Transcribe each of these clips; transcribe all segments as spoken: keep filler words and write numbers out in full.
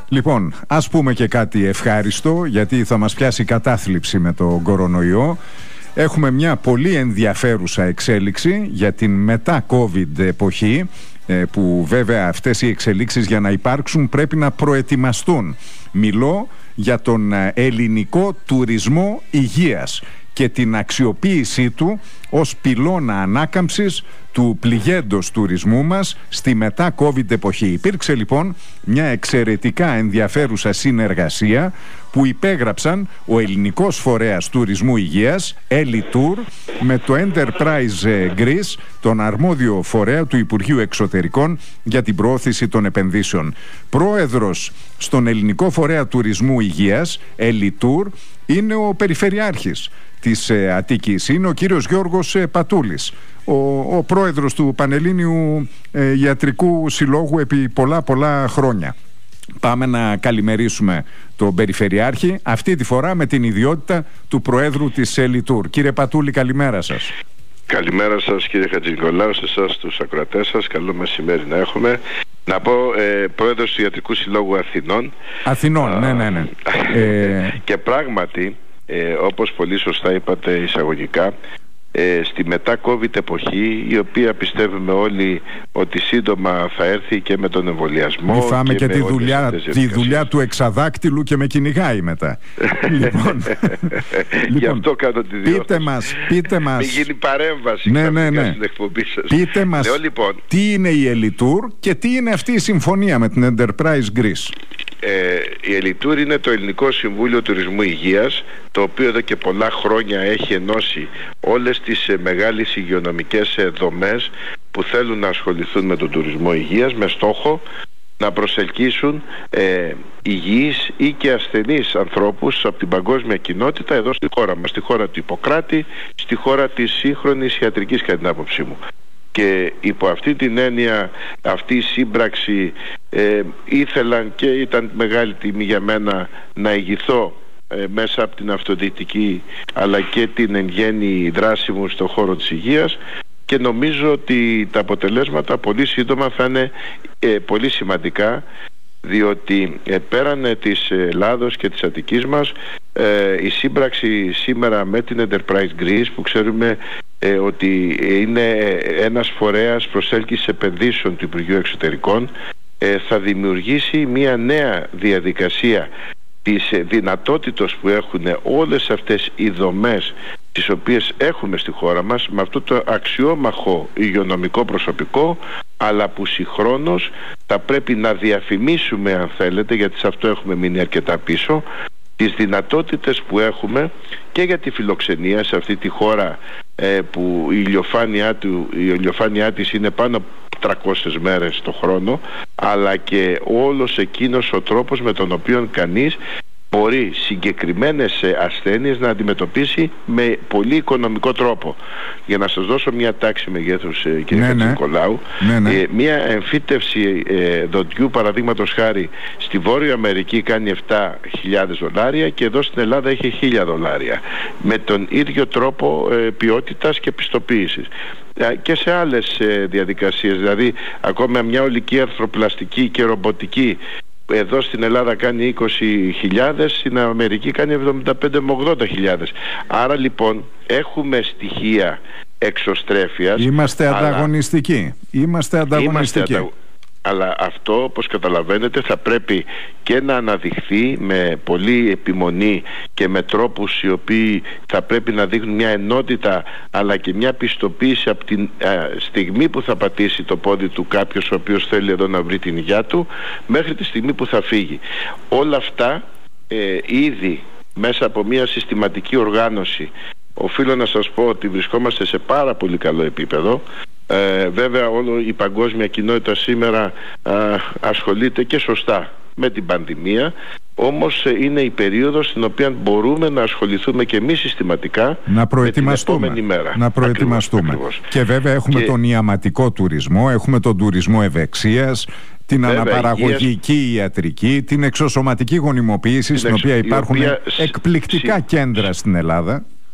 Λοιπόν, ας πούμε και κάτι ευχάριστο, γιατί θα μας πιάσει κατάθλιψη με το κορονοϊό. Έχουμε μια πολύ ενδιαφέρουσα εξέλιξη για την μετά-COVID εποχή, που βέβαια αυτές οι εξελίξεις για να υπάρξουν πρέπει να προετοιμαστούν. Μιλώ για τον ελληνικό τουρισμό υγείας και την αξιοποίησή του ως πυλώνα ανάκαμψης του πληγέντος τουρισμού μας στη μετά-COVID εποχή. Υπήρξε λοιπόν μια εξαιρετικά ενδιαφέρουσα συνεργασία που υπέγραψαν ο Ελληνικός Φορέας Τουρισμού Υγείας, Elitour, με το Enterprise Greece, τον αρμόδιο φορέα του Υπουργείου Εξωτερικών για την προώθηση των επενδύσεων. Πρόεδρος στον Ελληνικό Φορέα Τουρισμού Υγείας, Elitour, είναι ο Περιφερειάρχης της ε, Αττικής, είναι ο κύριος Γιώργος ε, Πατούλης, ο, ο πρόεδρος του Πανελλήνιου ε, Ιατρικού Συλλόγου επί πολλά πολλά χρόνια. Πάμε να καλημερίσουμε τον Περιφερειάρχη, αυτή τη φορά με την ιδιότητα του Προέδρου της Elitour. Κύριε Πατούλη, καλημέρα σας. Καλημέρα σας κύριε Χατζηνικολάου, σε εσάς τους ακροατές σας, καλό μεσημέρι να έχουμε. Να πω ε, πρόεδρος του Ιατρικού Συλλόγου Αθηνών. Αθηνών, ναι, ναι, ναι. ε... Και πράγματι, ε, όπως πολύ σωστά είπατε εισαγωγικά, ε, στη μετά-COVID εποχή, η οποία πιστεύουμε όλοι ότι σύντομα θα έρθει και με τον εμβολιασμό. Μη φάμε και, και τη, δουλειά, τη δουλειά του εξαδάκτυλου και με κυνηγάει μετά. λοιπόν, Γι' αυτό κάνω τη διόρθωση. Πείτε μας, πείτε μας. Μην γίνει παρέμβαση ναι, ναι, ναι. στην εκπομπή σας. Πείτε μας, Λέω, λοιπόν, τι είναι η Elitour και τι είναι αυτή η συμφωνία με την Enterprise Greece. Ε, η Elitour είναι το Ελληνικό Συμβούλιο Τουρισμού Υγείας, το οποίο εδώ και πολλά χρόνια έχει ενώσει όλες τις ε, μεγάλες υγειονομικές ε, δομές που θέλουν να ασχοληθούν με τον τουρισμό υγείας, με στόχο να προσελκύσουν ε, υγιείς ή και ασθενείς ανθρώπους από την παγκόσμια κοινότητα εδώ στη χώρα μας, στη χώρα του Ιπποκράτη, στη χώρα της σύγχρονης ιατρικής, κατά την άποψή μου. Και υπό αυτή την έννοια, αυτή η σύμπραξη, ε, ήθελαν και ήταν μεγάλη τιμή για μένα να ηγηθώ ε, μέσα από την αυτοδιοικητική αλλά και την εν γέννη δράση μου στον χώρο της υγείας, και νομίζω ότι τα αποτελέσματα πολύ σύντομα θα είναι ε, πολύ σημαντικά, διότι ε, πέραν ε, της Ελλάδος και της Αττικής μας, ε, η σύμπραξη σήμερα με την Enterprise Greece, που ξέρουμε ε, ότι είναι ένας φορέας προσέλκυσης επενδύσεων του Υπουργείου Εξωτερικών, ε, θα δημιουργήσει μια νέα διαδικασία της δυνατότητας που έχουν όλες αυτές οι δομές τις οποίες έχουμε στη χώρα μας, με αυτό το αξιόμαχο υγειονομικό προσωπικό, αλλά που συγχρόνως θα πρέπει να διαφημίσουμε, αν θέλετε, γιατί σε αυτό έχουμε μείνει αρκετά πίσω, τις δυνατότητες που έχουμε και για τη φιλοξενία σε αυτή τη χώρα, ε, που η ηλιοφάνειά, του, η ηλιοφάνειά της είναι πάνω από τριακόσιες μέρες το χρόνο, αλλά και όλος εκείνος ο τρόπος με τον οποίο κανείς μπορεί συγκεκριμένες ασθένειες να αντιμετωπίσει με πολύ οικονομικό τρόπο. Για να σας δώσω μια τάξη μεγέθους, κύριε ναι, Χατζηνικολάου, ναι, ναι. Ε, μια εμφύτευση ε, δοντιού, παραδείγματος χάρη, στη Βόρεια Αμερική κάνει επτά χιλιάδες δολάρια και εδώ στην Ελλάδα έχει χίλια δολάρια, με τον ίδιο τρόπο ε, ποιότητας και πιστοποίησης. Και σε άλλες ε, διαδικασίες, δηλαδή ακόμα μια ολική αρθροπλαστική και ρομποτική εδώ στην Ελλάδα κάνει είκοσι χιλιάδες, στην Αμερική κάνει εβδομήντα πέντε με ογδόντα χιλιάδες. Άρα λοιπόν έχουμε στοιχεία εξωστρέφειας. Είμαστε αλλά... ανταγωνιστικοί. Είμαστε ανταγωνιστικοί. Είμαστε αντα... Αλλά αυτό, όπως καταλαβαίνετε, θα πρέπει και να αναδειχθεί με πολλή επιμονή και με τρόπους οι οποίοι θα πρέπει να δείχνουν μια ενότητα, αλλά και μια πιστοποίηση από τη στιγμή που θα πατήσει το πόδι του κάποιος ο οποίος θέλει εδώ να βρει την υγειά του, μέχρι τη στιγμή που θα φύγει. Όλα αυτά ε, ήδη μέσα από μια συστηματική οργάνωση, οφείλω να σας πω ότι βρισκόμαστε σε πάρα πολύ καλό επίπεδο. Ε, βέβαια όλο η παγκόσμια κοινότητα σήμερα α, ασχολείται και σωστά με την πανδημία, όμως ε, είναι η περίοδος στην οποία μπορούμε να ασχοληθούμε και εμείς συστηματικά να προετοιμαστούμε, με την επόμενη μέρα. Να προετοιμαστούμε. Ακριβώς, ακριβώς. Και βέβαια έχουμε και... τον ιαματικό τουρισμό, έχουμε τον τουρισμό ευεξίας, την βέβαια, αναπαραγωγική υγείας... ιατρική, την εξωσωματική γονιμοποίηση, την στην εξ... οποία υπάρχουν οποία... εκπληκτικά Συ... κέντρα στην Ελλάδα.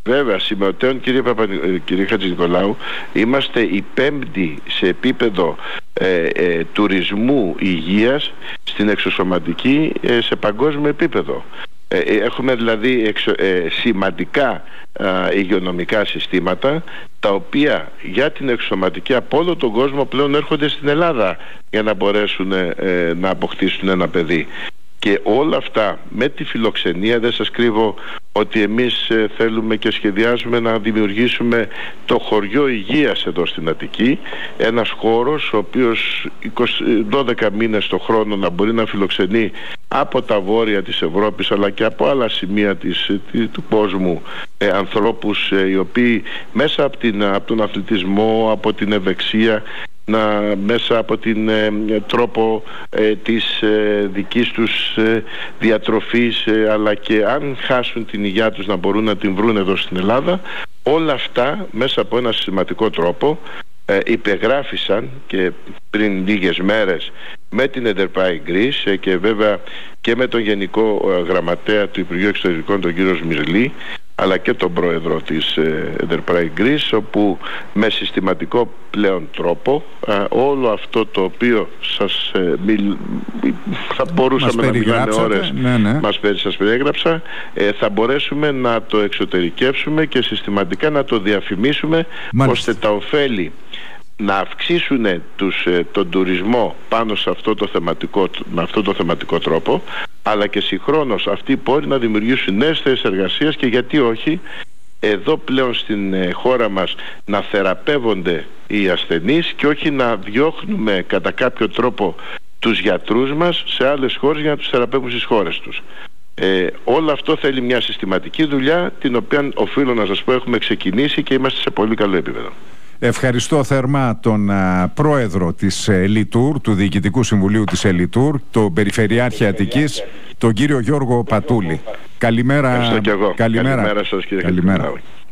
Βέβαια, σημειωτέων, κύριε, Παπα, κύριε Χατζηνικολάου, είμαστε οι πέμπτοι σε επίπεδο ε, ε, τουρισμού υγείας στην εξωσωματική ε, σε παγκόσμιο επίπεδο. Ε, έχουμε δηλαδή εξω, ε, σημαντικά ε, υγειονομικά συστήματα, τα οποία για την εξωσωματική από όλο τον κόσμο πλέον έρχονται στην Ελλάδα για να μπορέσουν ε, να αποκτήσουν ένα παιδί. Και όλα αυτά με τη φιλοξενία, δεν σας κρύβω ότι εμείς ε, θέλουμε και σχεδιάζουμε να δημιουργήσουμε το χωριό υγείας εδώ στην Αττική, ένας χώρος ο οποίος είκοσι, δώδεκα μήνες το χρόνο να μπορεί να φιλοξενεί από τα βόρεια της Ευρώπης αλλά και από άλλα σημεία της, του κόσμου ε, ανθρώπους ε, οι οποίοι μέσα από, την, από τον αθλητισμό, από την ευεξία, να μέσα από την ε, τρόπο ε, της ε, δικής τους ε, διατροφής ε, αλλά και αν χάσουν την υγεία τους να μπορούν να την βρουν εδώ στην Ελλάδα. Όλα αυτά μέσα από ένα συστηματικό τρόπο ε, υπεγράφησαν και πριν λίγες μέρες με την Enterprise Greece ε, και βέβαια και με τον Γενικό ε, Γραμματέα του Υπουργείου Εξωτερικών, τον κύριο Σμυρλή, αλλά και τον πρόεδρο της ε, Enterprise Greece, όπου με συστηματικό πλέον τρόπο ε, όλο αυτό το οποίο σας, ε, μιλ, θα μπορούσαμε να μιλάμε ώρες, ναι, ναι. Μας, σας περιέγραψα, ε, θα μπορέσουμε να το εξωτερικεύσουμε και συστηματικά να το διαφημίσουμε. Μάλιστα. Ώστε τα ωφέλη να αυξήσουν τους, τον τουρισμό πάνω σε αυτό το θεματικό, με αυτό το θεματικό τρόπο, αλλά και συγχρόνως αυτοί οι πόροι να δημιουργήσουν νέες θέσεις εργασίας και γιατί όχι εδώ πλέον στην ε, χώρα μας να θεραπεύονται οι ασθενείς και όχι να διώχνουμε κατά κάποιο τρόπο τους γιατρούς μας σε άλλες χώρες για να τους θεραπεύουν στις χώρες τους. Ε, όλο αυτό θέλει μια συστηματική δουλειά, την οποία οφείλω να σας πω έχουμε ξεκινήσει και είμαστε σε πολύ καλό επίπεδο. Ευχαριστώ θερμά τον α, πρόεδρο της Ελιτούρ, του Διοικητικού Συμβουλίου της Ελιτούρ, τον Περιφερειάρχη Αττικής, τον κύριο Γιώργο Πατούλη. Καλημέρα. Ευχαριστώ και εγώ. Καλημέρα, Καλημέρα σας, κύριε Καλημέρα.